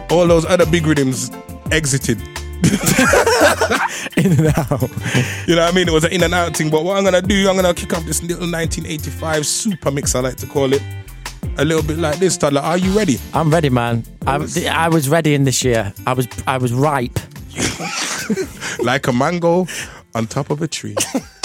all those other big rhythms exited. In and out. You know what I mean? It was an in and out thing. But what I'm gonna do, I'm gonna kick off this little 1985 super mix, I like to call it. A little bit like this, Toddler. Are you ready? I'm ready, man. I was ready in this year. I was ripe. Like a mango on top of a tree.